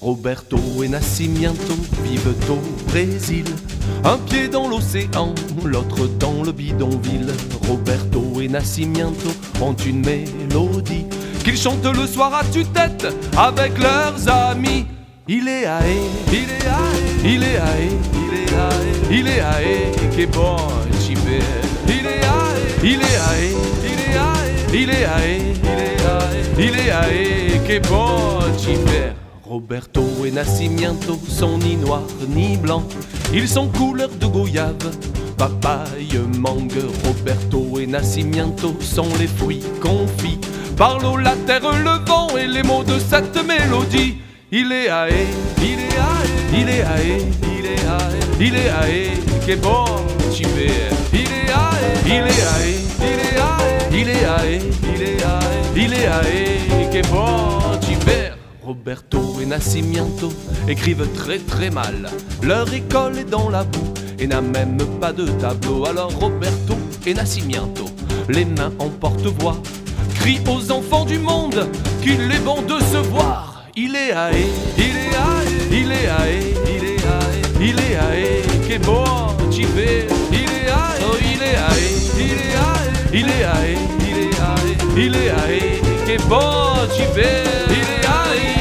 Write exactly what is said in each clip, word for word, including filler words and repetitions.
Roberto et Nascimento vivent au Brésil. Un pied dans l'océan, l'autre dans le bidonville. Roberto et Nascimento ont une mélodie qu'ils chantent le soir à tue-tête avec leurs amis. Il est aé, il est aé, il est aé, il est aé, il est aé, che bon ci vede. Il est aé, il est aé, il est aé, il est aé, il est aé, che bon ci vede. Roberto et Nascimento sont ni noirs ni blancs, ils sont couleur de goyave, papaye, mangue. Roberto et Nascimento sont les fruits confits par l'eau, la terre, le vent et les mots de cette mélodie. Il est aé, il est aé, il est aé, il est aé, il est aé, che bon ci vede. Il est aé, il est aé, il est aé, il est aé, il est aé, il est aé, che bon ci vede. Roberto et Nascimento écrivent très très mal, leur école est dans la boue et n'a même pas de tableau. Alors Roberto et Nascimento, les mains en porte-voix, crient aux enfants du monde qu'il est bon de se voir. Il est aé, il est aé, il est aé, il est aé, il est aé, che bon ci vede. Il est aé, oh, il est aé, il est aé, il est aé, il est aé, il est aé, che bon ci vede. Il est aé,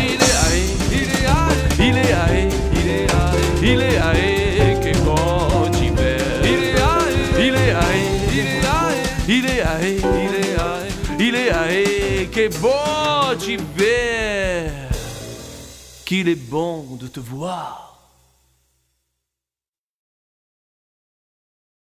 il est aé, il est aé, il est aé, che bon ci vede. Il est aé, il est aé, il est aé, il est aé, il est aé, che bon ci vede. Qu'il est bon de te voir.